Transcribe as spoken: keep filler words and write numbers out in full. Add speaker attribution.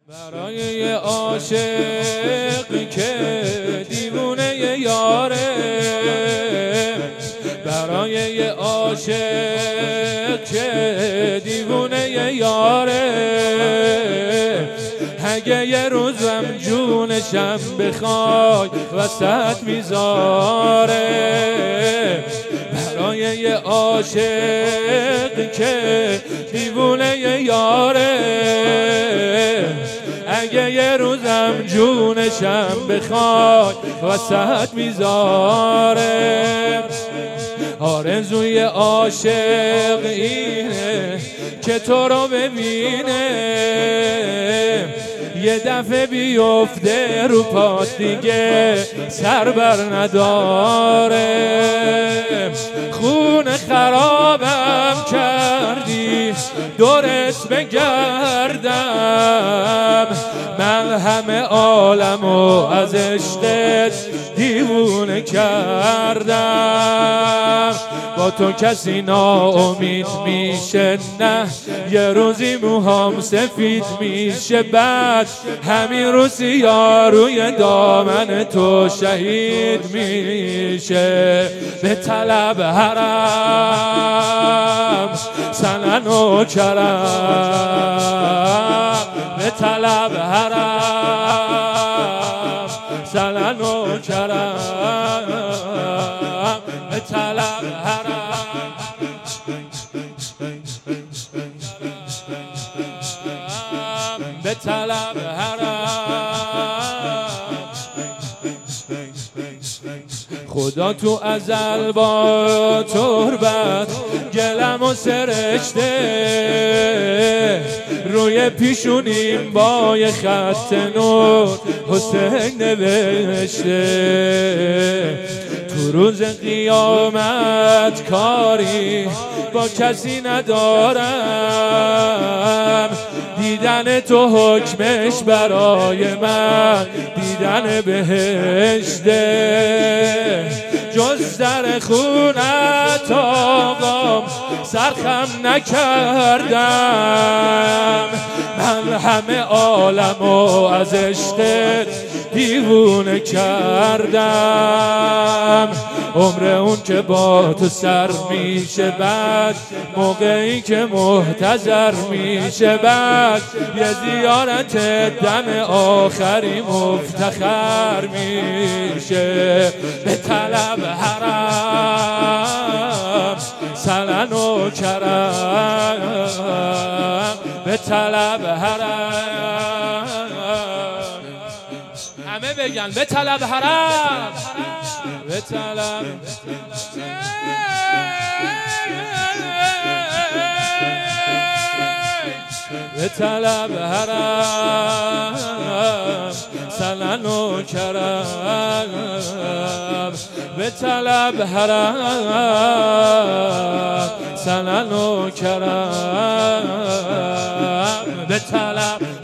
Speaker 1: برای یه عاشق که دیوونه یاره، برای یه عاشق که دیوونه یاره، اگه یه روزم جونشم بخوای وسط میذاره. برای یه عاشق که دیوونه یاره، اگه یه روزم جونشم بخوای وسط میذاره. آرزوی عاشق اینه که تو رو ببینه، یه دفعه بیفته رو پات دیگه سر بر نداره. خون خرابم کردی دورت بگردم، من همه عالمو از عشقت دیوونه کردم. با تو کسی ناامید میشه نه، یه روزی موهام سفید میشه، بعد همین روزی یاروی دامن تو شهید میشه. به طلب حرم سنن و کرم، به طلب حرم سنن و کرم، به طلب حرم به طلب حرم. خدا تو ازل با تربت گلم و سرشته، روی پیشونیم با یه خط نور حسین نوشته. تو روز قیامت کاری با کسی ندارم، دیدن تو حکمش برای من دیدن بهشته. جز در خونت آقام سرخم نکردم، من همه عالمو از عشقت دیوونه کردم. عمر اون که با تو سر میشه، بعد موقعی که محتضر میشه، بعد یه زیارت دم آخری مفتخر میشه. به طلب حرم سنن و کرم، به طلب حرم. همه بگن به طلب حرم، به طلب به طلب حرم سنن و کرم، به طلب حرم سنن و کرم، به طلب